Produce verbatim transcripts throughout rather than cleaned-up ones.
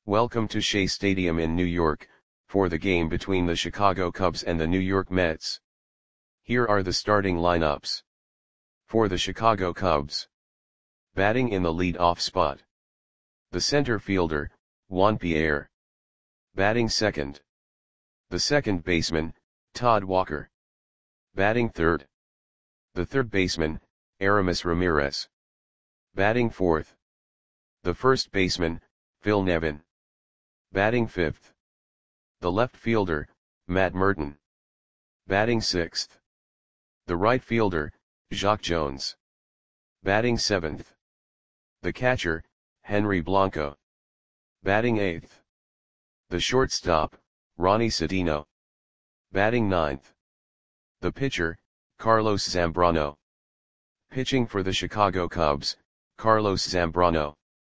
Welcome to Shea Stadium in New York, for the game between the Chicago Cubs and the New York Mets. Here are the starting lineups. For the Chicago Cubs. Batting in the lead-off spot. The center fielder, Juan Pierre. Batting second. The second baseman, Todd Walker. Batting third. The third baseman, Aramis Ramirez. Batting fourth. The first baseman, Phil Nevin. Batting fifth. The left fielder, Matt Merton. Batting sixth. The right fielder, Jacque Jones. Batting seventh. The catcher, Henry Blanco. Batting eighth. The shortstop, Ronnie Cedeno. Batting ninth. The pitcher, Carlos Zambrano. Pitching for the Chicago Cubs, Carlos Zambrano.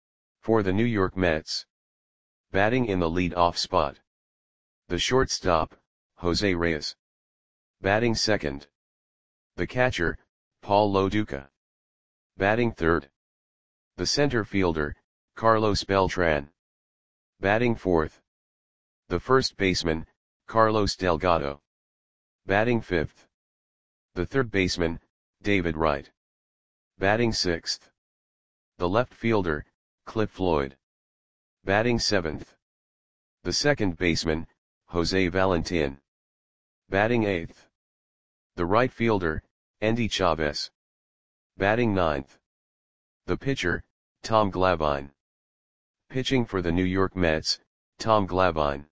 For the New York Mets. Batting in the lead-off spot. The shortstop, Jose Reyes. Batting second. The catcher, Paul Lo Duca. Batting third. The center fielder, Carlos Beltran. Batting fourth. The first baseman, Carlos Delgado. Batting fifth. The third baseman, David Wright. Batting sixth. The left fielder, Cliff Floyd. Batting seventh. The second baseman, Jose Valentin. Batting eighth. The right fielder, Endy Chavez. Batting ninth. The pitcher, Tom Glavine. Pitching for the New York Mets, Tom Glavine.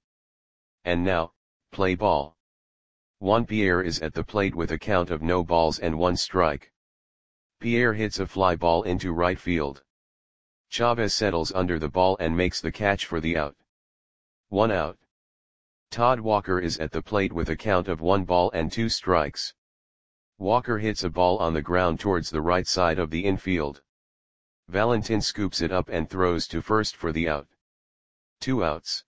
And now, play ball. Juan Pierre is at the plate with a count of no balls and one strike. Pierre hits a fly ball into right field. Chavez settles under the ball and makes the catch for the out. One out. Todd Walker is at the plate with a count of one ball and two strikes. Walker hits a ball on the ground towards the right side of the infield. Valentin scoops it up and throws to first for the out. Two outs.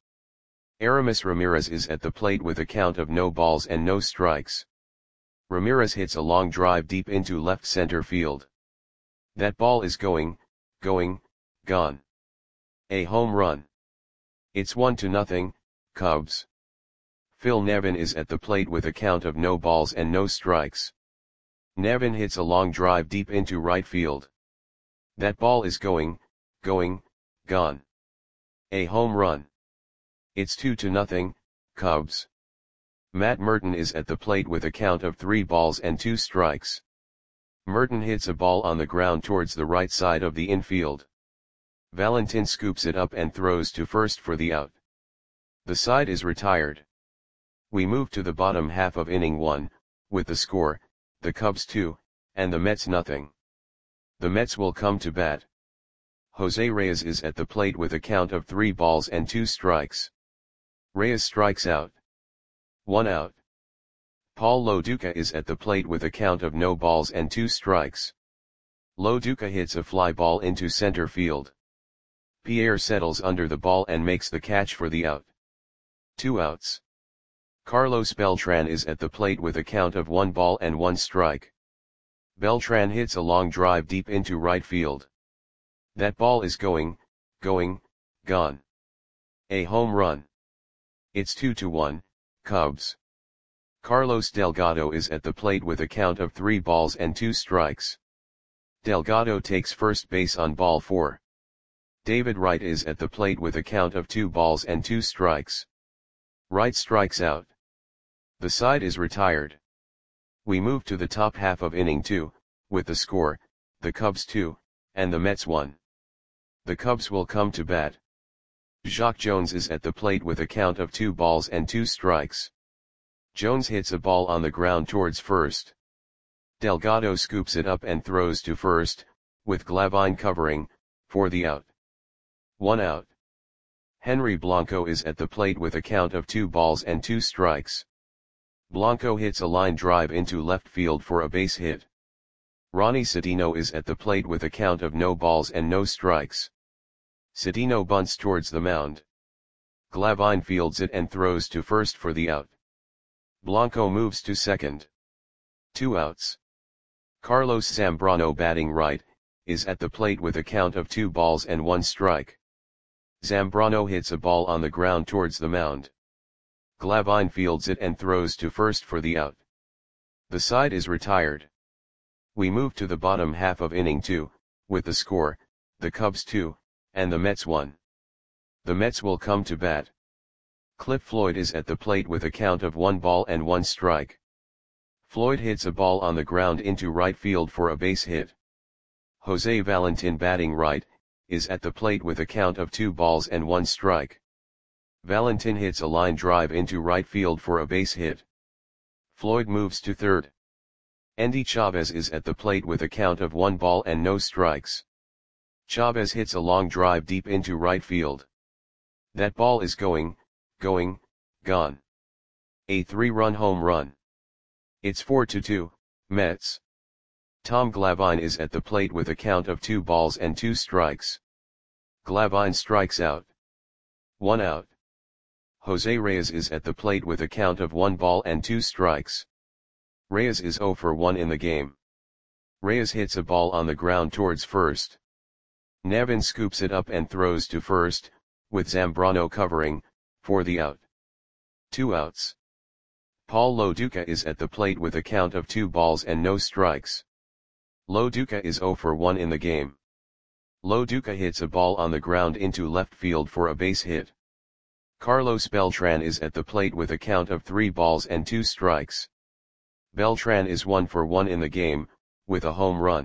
Aramis Ramirez is at the plate with a count of no balls and no strikes. Ramirez hits a long drive deep into left center field. That ball is going, going, gone. A home run. It's one to nothing, Cubs. Phil Nevin is at the plate with a count of no balls and no strikes. Nevin hits a long drive deep into right field. That ball is going, going, gone. A home run. It's two to nothing, Cubs. Matt Merton is at the plate with a count of three balls and two strikes. Merton hits a ball on the ground towards the right side of the infield. Valentin scoops it up and throws to first for the out. The side is retired. We move to the bottom half of inning one, with the score, the Cubs two, and the Mets nothing. The Mets will come to bat. Jose Reyes is at the plate with a count of three balls and two strikes. Reyes strikes out. One out. Paul Lo Duca is at the plate with a count of no balls and two strikes. Lo Duca hits a fly ball into center field. Pierre settles under the ball and makes the catch for the out. Two outs. Carlos Beltran is at the plate with a count of one ball and one strike. Beltran hits a long drive deep into right field. That ball is going, going, gone. A home run. It's two to one, Cubs. Carlos Delgado is at the plate with a count of three balls and two strikes. Delgado takes first base on ball four. David Wright is at the plate with a count of two balls and two strikes. Wright strikes out. The side is retired. We move to the top half of inning two, with the score, the Cubs two, and the Mets one. The Cubs will come to bat. Jacque Jones is at the plate with a count of two balls and two strikes. Jones hits a ball on the ground towards first. Delgado scoops it up and throws to first, with Glavine covering, for the out. One out. Henry Blanco is at the plate with a count of two balls and two strikes. Blanco hits a line drive into left field for a base hit. Ronnie Cedeno is at the plate with a count of no balls and no strikes. Cedeno bunts towards the mound. Glavine fields it and throws to first for the out. Blanco moves to second. Two outs. Carlos Zambrano batting right, is at the plate with a count of two balls and one strike. Zambrano hits a ball on the ground towards the mound. Glavine fields it and throws to first for the out. The side is retired. We move to the bottom half of inning two, with the score, the Cubs two, and the Mets one. The Mets will come to bat. Cliff Floyd is at the plate with a count of one ball and one strike. Floyd hits a ball on the ground into right field for a base hit. Jose Valentin, batting right, is at the plate with a count of two balls and one strike. Valentin hits a line drive into right field for a base hit. Floyd moves to third. Endy Chavez is at the plate with a count of one ball and no strikes. Chavez hits a long drive deep into right field. That ball is going, going, gone. A three-run home run. It's four to two, Mets. Tom Glavine is at the plate with a count of two balls and two strikes. Glavine strikes out. One out. Jose Reyes is at the plate with a count of one ball and two strikes. Reyes is zero for one in the game. Reyes hits a ball on the ground towards first. Nevin scoops it up and throws to first, with Zambrano covering, for the out. Two outs. Paul Lo Duca is at the plate with a count of two balls and no strikes. Lo Duca is zero for one in the game. Lo Duca hits a ball on the ground into left field for a base hit. Carlos Beltran is at the plate with a count of three balls and two strikes. Beltran is one for one in the game, with a home run.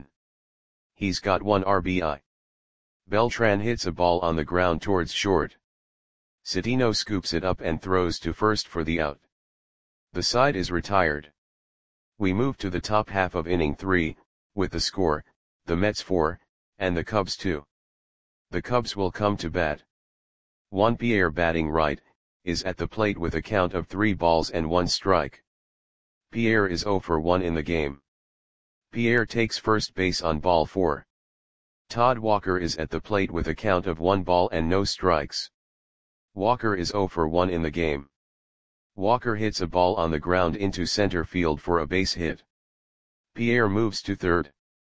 He's got one R B I. Beltran hits a ball on the ground towards short. Citino scoops it up and throws to first for the out. The side is retired. We move to the top half of inning three, with the score, the Mets four, and the Cubs two. The Cubs will come to bat. Juan Pierre, batting right, is at the plate with a count of three balls and one strike. Pierre is zero for one in the game. Pierre takes first base on ball four. Todd Walker is at the plate with a count of one ball and no strikes. Walker is zero for one in the game. Walker hits a ball on the ground into center field for a base hit. Pierre moves to third.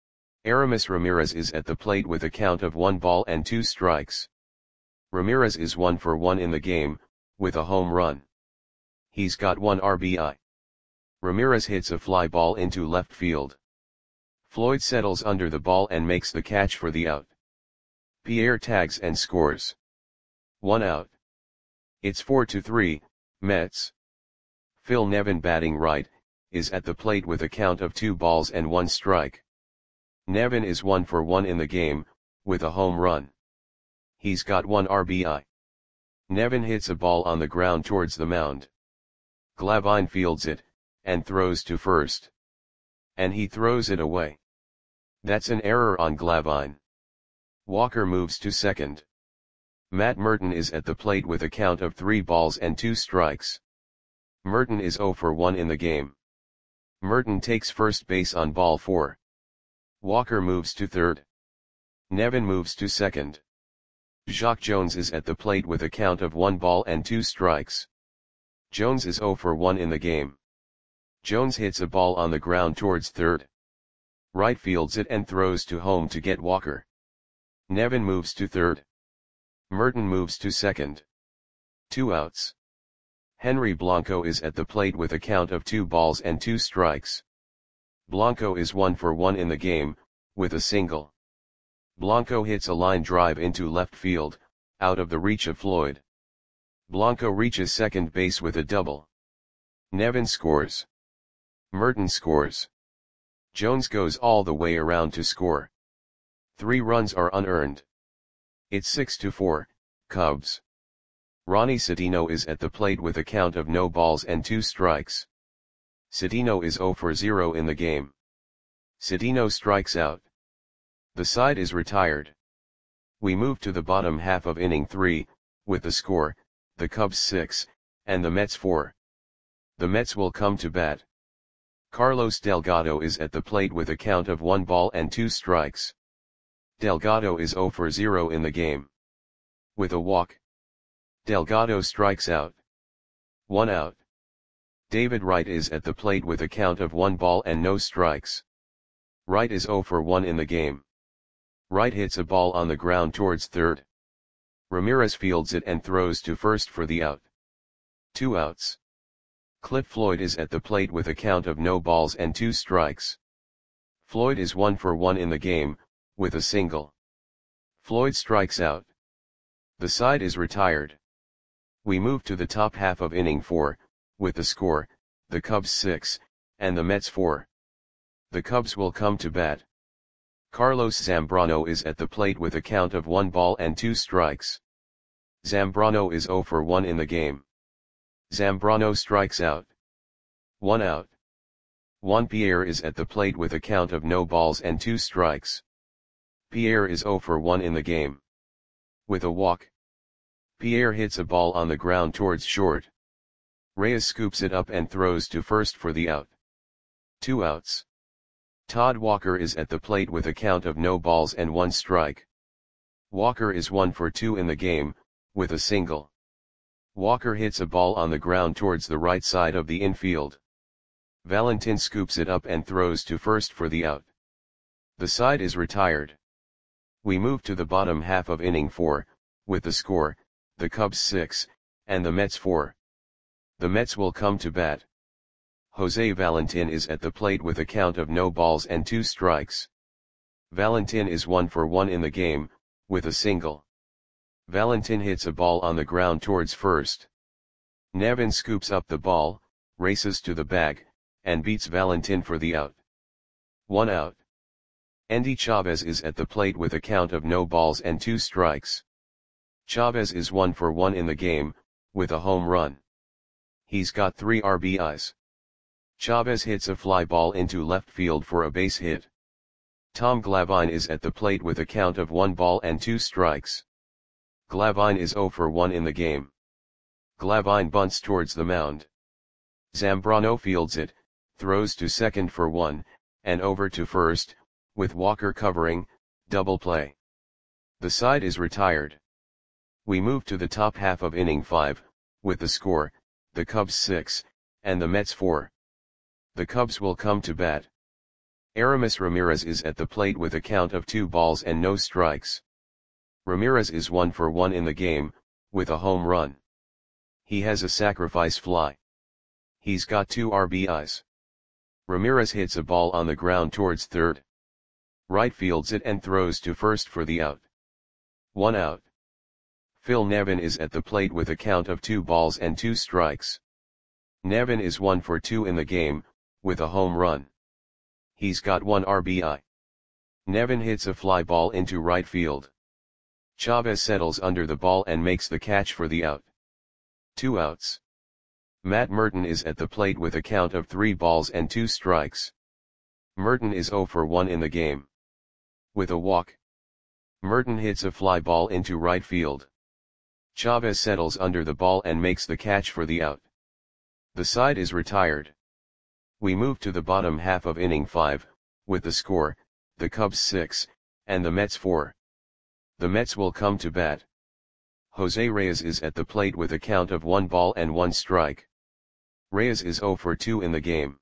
Aramis Ramirez is at the plate with a count of one ball and two strikes. Ramirez is one for one in the game, with a home run. He's got one R B I. Ramirez hits a fly ball into left field. Floyd settles under the ball and makes the catch for the out. Pierre tags and scores. One out. It's four to three, Mets. Phil Nevin, batting right, is at the plate with a count of two balls and one strike. Nevin is one for one in the game, with a home run. He's got one R B I. Nevin hits a ball on the ground towards the mound. Glavine fields it, and throws to first. And he throws it away. That's an error on Glavine. Walker moves to second. Matt Merton is at the plate with a count of three balls and two strikes. Merton is zero for one in the game. Merton takes first base on ball four. Walker moves to third. Nevin moves to second. Jacque Jones is at the plate with a count of one ball and two strikes. Jones is zero for one in the game. Jones hits a ball on the ground towards third. Right fields it and throws to home to get Walker. Nevin moves to third. Merton moves to second. Two outs. Henry Blanco is at the plate with a count of two balls and two strikes. Blanco is one for one in the game, with a single. Blanco hits a line drive into left field, out of the reach of Floyd. Blanco reaches second base with a double. Nevin scores. Merton scores. Jones goes all the way around to score. Three runs are unearned. It's six to four, Cubs. Ronnie Citino is at the plate with a count of no balls and two strikes. Citino is zero for zero in the game. Citino strikes out. The side is retired. We move to the bottom half of inning three, with the score, the Cubs six, and the Mets four. The Mets will come to bat. Carlos Delgado is at the plate with a count of one ball and two strikes. Delgado is zero for zero in the game. With a walk. Delgado strikes out. One out. David Wright is at the plate with a count of one ball and no strikes. Wright is zero for one in the game. Wright hits a ball on the ground towards third. Ramirez fields it and throws to first for the out. Two outs. Cliff Floyd is at the plate with a count of no balls and two strikes. Floyd is one for one in the game, with a single. Floyd strikes out. The side is retired. We move to the top half of inning four, with the score, the Cubs six, and the Mets four. The Cubs will come to bat. Carlos Zambrano is at the plate with a count of one ball and two strikes. Zambrano is zero for one in the game. Zambrano strikes out. One out. Juan Pierre is at the plate with a count of no balls and two strikes. Pierre is zero for one in the game. With a walk. Pierre hits a ball on the ground towards short. Reyes scoops it up and throws to first for the out. Two outs. Todd Walker is at the plate with a count of no balls and one strike. Walker is one for two in the game, with a single. Walker hits a ball on the ground towards the right side of the infield. Valentin scoops it up and throws to first for the out. The side is retired. We move to the bottom half of inning four, with the score, the Cubs six, and the Mets four. The Mets will come to bat. Jose Valentin is at the plate with a count of no balls and two strikes. Valentin is one for one in the game, with a single. Valentin hits a ball on the ground towards first. Nevin scoops up the ball, races to the bag, and beats Valentin for the out. One out. Endy Chavez is at the plate with a count of no balls and two strikes. Chavez is one for one in the game, with a home run. He's got three R B Is. Chavez hits a fly ball into left field for a base hit. Tom Glavine is at the plate with a count of one ball and two strikes. Glavine is zero for one in the game. Glavine bunts towards the mound. Zambrano fields it, throws to second for one, and over to first, with Walker covering, double play. The side is retired. We move to the top half of inning five, with the score, the Cubs six, and the Mets four. The Cubs will come to bat. Aramis Ramirez is at the plate with a count of two balls and no strikes. Ramirez is one for one in the game, with a home run. He has a sacrifice fly. He's got two R B Is. Ramirez hits a ball on the ground towards third. Right fields it and throws to first for the out. One out. Phil Nevin is at the plate with a count of two balls and two strikes. Nevin is one for two in the game, with a home run. He's got one R B I. Nevin hits a fly ball into right field. Chavez settles under the ball and makes the catch for the out. Two outs. Matt Merton is at the plate with a count of three balls and two strikes. Merton is zero for one in the game. With a walk. Merton hits a fly ball into right field. Chavez settles under the ball and makes the catch for the out. The side is retired. We move to the bottom half of inning five, with the score, the Cubs six, and the Mets four. The Mets will come to bat. Jose Reyes is at the plate with a count of one ball and one strike. Reyes is zero for two in the game.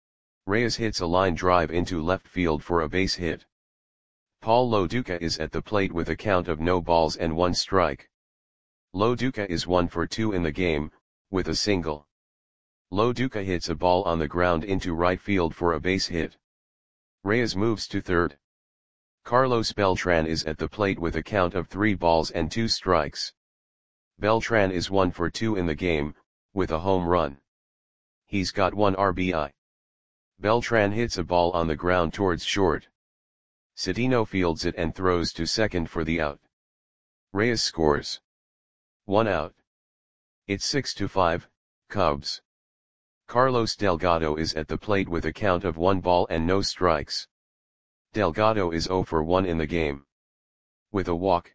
Reyes hits a line drive into left field for a base hit. Paul Lo Duca is at the plate with a count of no balls and one strike. Lo Duca is one for two in the game, with a single. Lo Duca hits a ball on the ground into right field for a base hit. Reyes moves to third. Carlos Beltran is at the plate with a count of three balls and two strikes. Beltran is one for two in the game, with a home run. He's got one R B I. Beltran hits a ball on the ground towards short. Cedeno fields it and throws to second for the out. Reyes scores. One out. It's six to five, Cubs. Carlos Delgado is at the plate with a count of one ball and no strikes. Delgado is zero for one in the game. With a walk.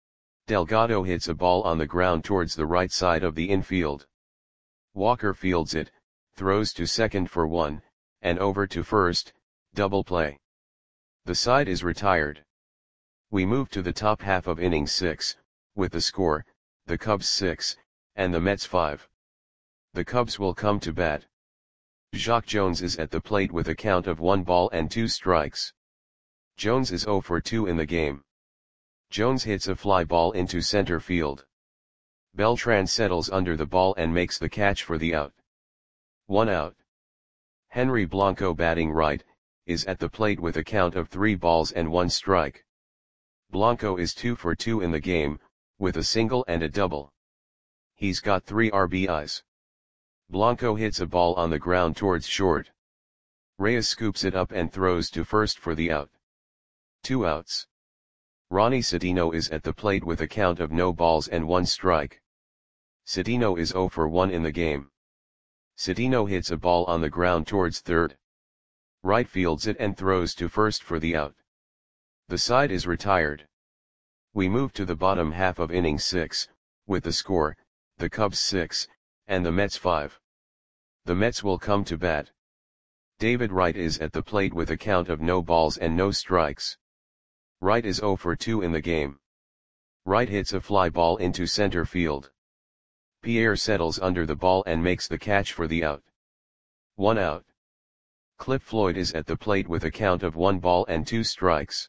Delgado hits a ball on the ground towards the right side of the infield. Walker fields it, throws to second for one, and over to first, double play. The side is retired. We move to the top half of inning six, with the score, the Cubs six, and the Mets five. The Cubs will come to bat. Jacque Jones is at the plate with a count of one ball and two strikes. Jones is zero for two in the game. Jones hits a fly ball into center field. Beltran settles under the ball and makes the catch for the out. One out. Henry Blanco, batting right, is at the plate with a count of three balls and one strike. Blanco is two for two in the game, with a single and a double. He's got three R B Is. Blanco hits a ball on the ground towards short. Reyes scoops it up and throws to first for the out. Two outs. Ronnie Cedeno is at the plate with a count of no balls and one strike. Cedeno is zero for one in the game. Cedeno hits a ball on the ground towards third. Right fields it and throws to first for the out. The side is retired. We move to the bottom half of inning six, with the score, the Cubs six, and the Mets five. The Mets will come to bat. David Wright is at the plate with a count of no balls and no strikes. Wright is zero for two in the game. Wright hits a fly ball into center field. Pierre settles under the ball and makes the catch for the out. One out. Cliff Floyd is at the plate with a count of one ball and two strikes.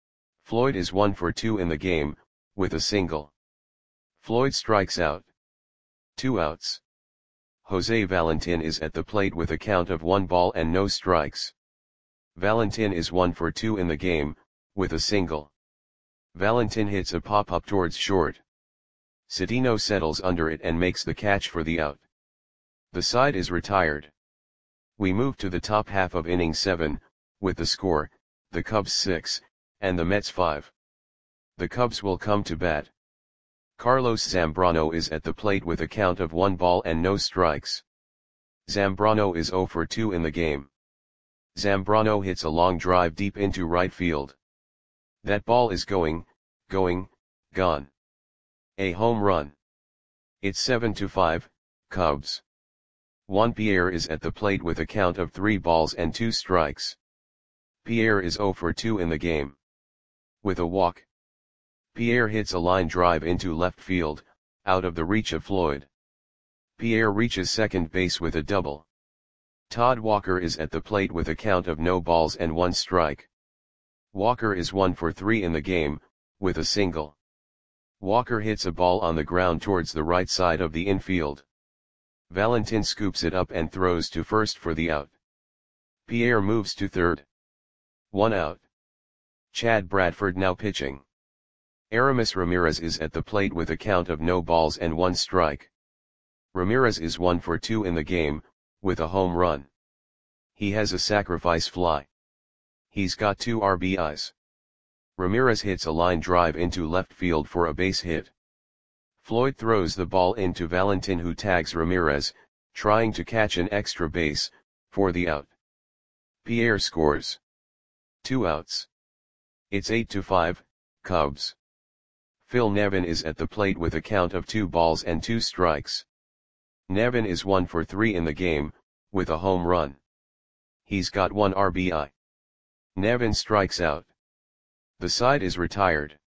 Floyd is one for two in the game, with a single. Floyd strikes out. Two outs. Jose Valentin is at the plate with a count of one ball and no strikes. Valentin is one for two in the game, with a single. Valentin hits a pop-up towards short. Cedeno settles under it and makes the catch for the out. The side is retired. We move to the top half of inning seven, with the score, the Cubs six, and the Mets five. The Cubs will come to bat. Carlos Zambrano is at the plate with a count of one ball and no strikes. Zambrano is zero for two in the game. Zambrano hits a long drive deep into right field. That ball is going, going, gone. A home run. It's seven to five, Cubs. Juan Pierre is at the plate with a count of three balls and two strikes. Pierre is zero for two in the game. With a walk. Pierre hits a line drive into left field, out of the reach of Floyd. Pierre reaches second base with a double. Todd Walker is at the plate with a count of no balls and one strike. Walker is one for three in the game, with a single. Walker hits a ball on the ground towards the right side of the infield. Valentin scoops it up and throws to first for the out. Pierre moves to third. One out. Chad Bradford now pitching. Aramis Ramirez is at the plate with a count of no balls and one strike. Ramirez is one for two in the game, with a home run. He has a sacrifice fly. He's got two R B Is. Ramirez hits a line drive into left field for a base hit. Floyd throws the ball into Valentin, who tags Ramirez, trying to catch an extra base, for the out. Pierre scores. Two outs. It's eight to five, Cubs. Phil Nevin is at the plate with a count of two balls and two strikes. Nevin is one for three in the game, with a home run. He's got one R B I. Nevin strikes out. The side is retired.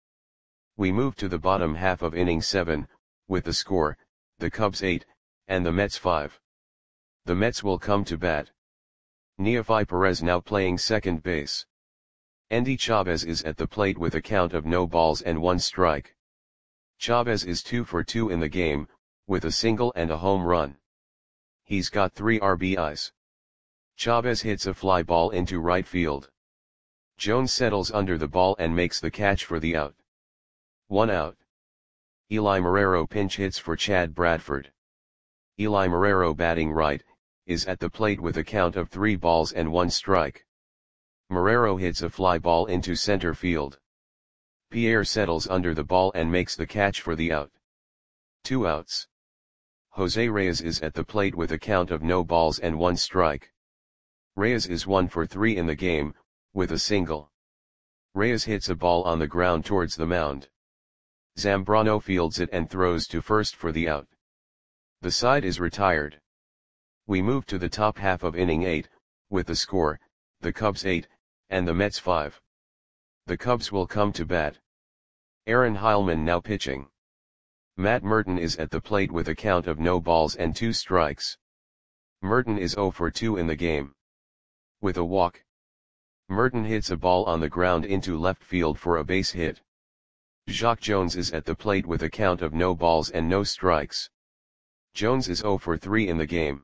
We move to the bottom half of inning seven, with the score, the Cubs eight, and the Mets five. The Mets will come to bat. Neofi Perez now playing second base. Endy Chavez is at the plate with a count of no balls and one strike. Chavez is two for two in the game, with a single and a home run. He's got three R B Is. Chavez hits a fly ball into right field. Jones settles under the ball and makes the catch for the out. One out. Eli Marrero pinch hits for Chad Bradford. Eli Marrero, batting right, is at the plate with a count of three balls and one strike. Marrero hits a fly ball into center field. Pierre settles under the ball and makes the catch for the out. Two outs. Jose Reyes is at the plate with a count of no balls and one strike. Reyes is one for three in the game, with a single. Reyes hits a ball on the ground towards the mound. Zambrano fields it and throws to first for the out. The side is retired. We move to the top half of inning eight, with the score, the Cubs eight, and the Mets five. The Cubs will come to bat. Aaron Heilman now pitching. Matt Merton is at the plate with a count of no balls and two strikes. Merton is zero for two in the game. With a walk. Merton hits a ball on the ground into left field for a base hit. Jacque Jones is at the plate with a count of no balls and no strikes. Jones is zero for three in the game.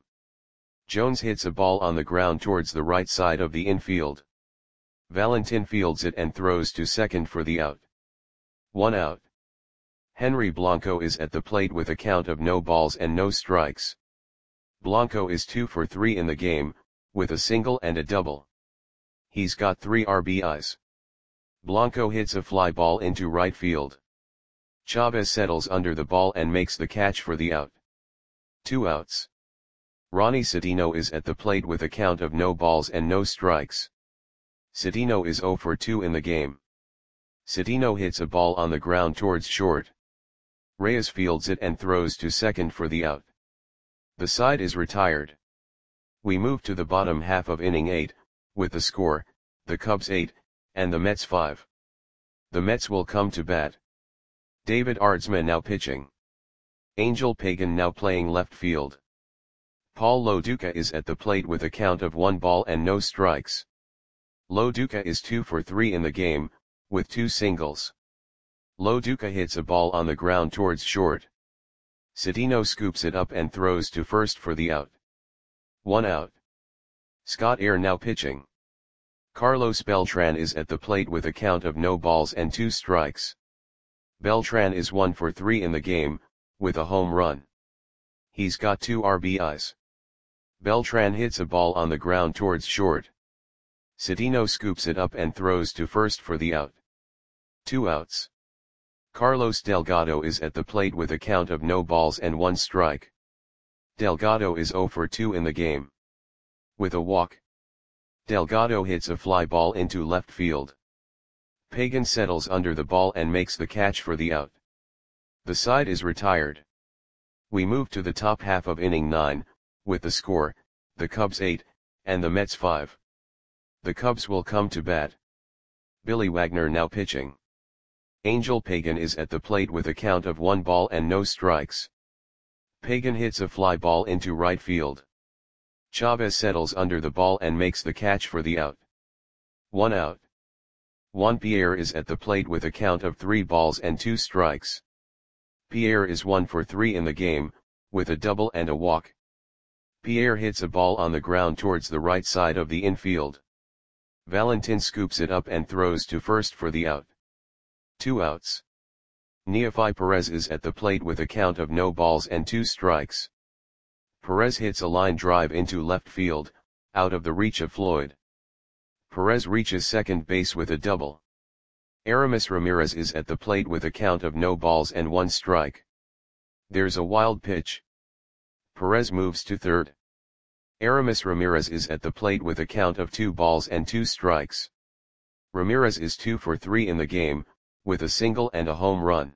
Jones hits a ball on the ground towards the right side of the infield. Valentin fields it and throws to second for the out. One out. Henry Blanco is at the plate with a count of no balls and no strikes. Blanco is two for three in the game, with a single and a double. He's got three R B Is. Blanco hits a fly ball into right field. Chavez settles under the ball and makes the catch for the out. Two outs. Ronnie Citino is at the plate with a count of no balls and no strikes. Citino is zero for two in the game. Citino hits a ball on the ground towards short. Reyes fields it and throws to second for the out. The side is retired. We move to the bottom half of inning eight, with the score, the Cubs eight, and the Mets five. The Mets will come to bat. David Aardsma now pitching. Angel Pagan now playing left field. Paul Lo Duca is at the plate with a count of one ball and no strikes. Lo Duca is two for three in the game, with two singles. Lo Duca hits a ball on the ground towards short. Citino scoops it up and throws to first for the out. One out. Scott Air now pitching. Carlos Beltran is at the plate with a count of no balls and two strikes. Beltran is one for three in the game, with a home run. He's got two R B Is. Beltran hits a ball on the ground towards short. Citino scoops it up and throws to first for the out. Two outs. Carlos Delgado is at the plate with a count of no balls and one strike. Delgado is zero for two in the game. With a walk. Delgado hits a fly ball into left field. Pagan settles under the ball and makes the catch for the out. The side is retired. We move to the top half of inning nine, with the score, the Cubs eight, and the Mets five. The Cubs will come to bat. Billy Wagner now pitching. Angel Pagan is at the plate with a count of one ball and no strikes. Pagan hits a fly ball into right field. Chavez settles under the ball and makes the catch for the out. One out. Juan Pierre is at the plate with a count of three balls and two strikes. Pierre is one for three in the game, with a double and a walk. Pierre hits a ball on the ground towards the right side of the infield. Valentin scoops it up and throws to first for the out. Two outs. Neefi Perez is at the plate with a count of no balls and two strikes. Perez hits a line drive into left field, out of the reach of Floyd. Perez reaches second base with a double. Aramis Ramirez is at the plate with a count of no balls and one strike. There's a wild pitch. Perez moves to third. Aramis Ramirez is at the plate with a count of two balls and two strikes. Ramirez is two for three in the game, with a single and a home run.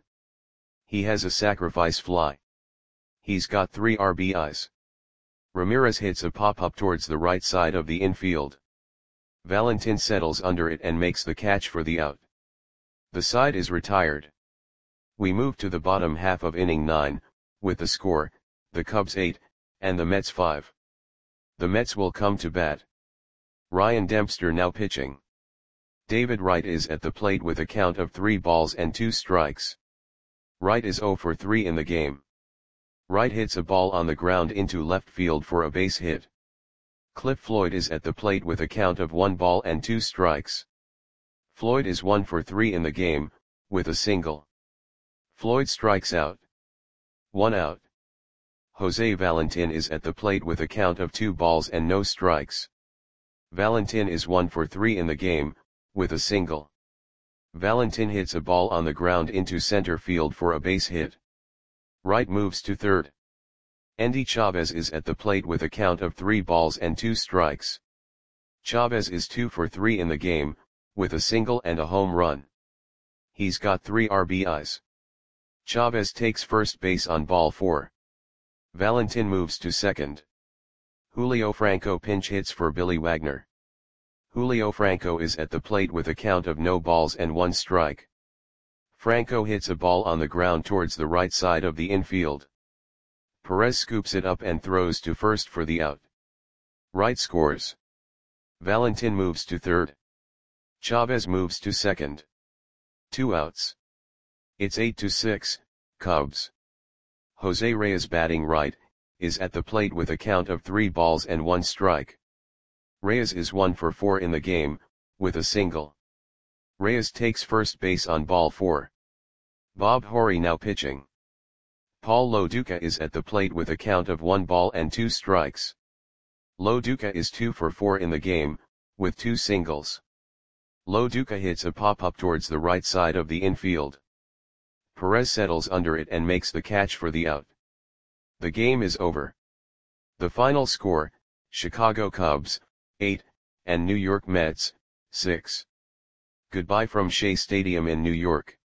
He has a sacrifice fly. He's got three R B Is. Ramirez hits a pop-up towards the right side of the infield. Valentin settles under it and makes the catch for the out. The side is retired. We move to the bottom half of inning nine, with the score, the Cubs eight, and the Mets five. The Mets will come to bat. Ryan Dempster now pitching. David Wright is at the plate with a count of three balls and two strikes. Wright is zero for three in the game. Wright hits a ball on the ground into left field for a base hit. Cliff Floyd is at the plate with a count of one ball and two strikes. Floyd is one for three in the game, with a single. Floyd strikes out. One out. Jose Valentin is at the plate with a count of two balls and no strikes. Valentin is one for three in the game, with a single. Valentin hits a ball on the ground into center field for a base hit. Wright moves to third. Endy Chavez is at the plate with a count of three balls and two strikes. Chavez is two for three in the game, with a single and a home run. He's got three R B Is. Chavez takes first base on ball four. Valentin moves to second. Julio Franco pinch hits for Billy Wagner. Julio Franco is at the plate with a count of no balls and one strike. Franco hits a ball on the ground towards the right side of the infield. Perez scoops it up and throws to first for the out. Wright scores. Valentin moves to third. Chavez moves to second. Two outs. It's eight to six, Cubs. Jose Reyes batting right, is at the plate with a count of three balls and one strike. Reyes is one for four in the game, with a single. Reyes takes first base on ball four. Bob Horry now pitching. Paul Lo Duca is at the plate with a count of one ball and two strikes. Lo Duca is two for four in the game, with two singles. Lo Duca hits a pop-up towards the right side of the infield. Perez settles under it and makes the catch for the out. The game is over. The final score, Chicago Cubs, eight, and New York Mets, six. Goodbye from Shea Stadium in New York.